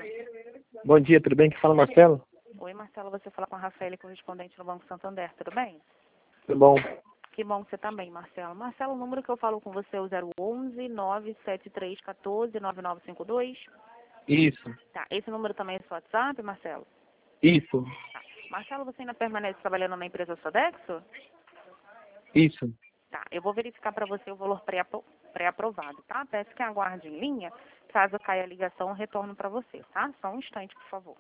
Bom dia, tudo bem? Que fala Marcelo? Oi, Marcelo, você fala com a Rafaela, correspondente no Banco Santander, tudo bem? Tudo bom? Que bom que você tá bem, Marcelo. Marcelo, o número que eu falo com você é o 011 973 14 9952. Isso, Tá, esse número também é seu WhatsApp, Marcelo? isso, Tá. Marcelo, você ainda permanece trabalhando na empresa Sodexo? isso. Tá, eu vou verificar para você o valor pré-aprovado, tá? Peço que aguarde em linha. Caso caia a ligação, eu retorno para você, tá? Só um instante, por favor.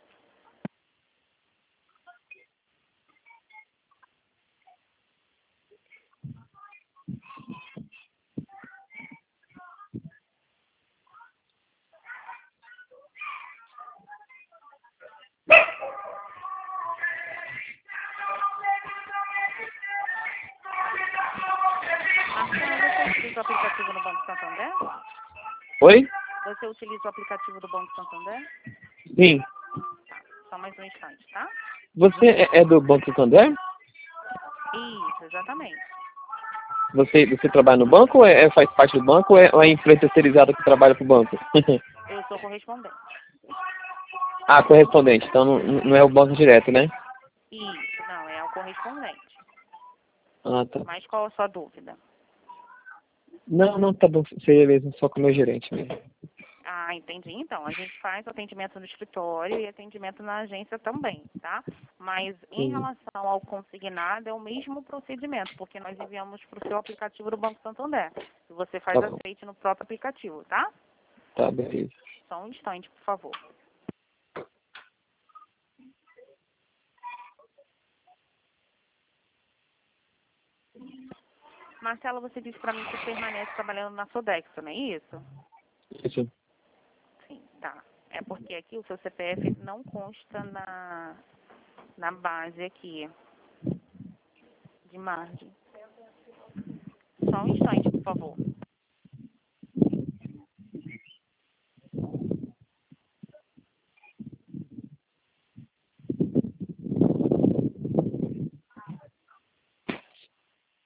Marcelo, você utiliza o aplicativo no Banco Santander? Oi? Você utiliza o aplicativo do Banco Santander? Sim. Tá, só mais um instante, tá? Você é do Banco Santander? Isso, exatamente. Você trabalha no banco ou faz parte do banco ou é empresa terceirizada que trabalha para o banco? Eu sou correspondente. Ah, correspondente. Então não é o banco direto, né? Isso, não, é o correspondente. Ah, tá. Mas qual a sua dúvida? Não, tá bom. Seria mesmo só com o meu gerente mesmo. Ah, entendi. Então, a gente faz atendimento no escritório e atendimento na agência também, tá? Mas em Sim. relação ao consignado, é o mesmo procedimento, porque nós enviamos para o seu aplicativo do Banco Santander. E você faz Tá bom. aceite no próprio aplicativo, tá? Tá, beleza. Só um instante, por favor. Marcela, você disse para mim que permanece trabalhando na Sodexo, não é isso? Isso. Sim, tá. É porque aqui o seu CPF não consta na base aqui de margem. Só um instante, por favor.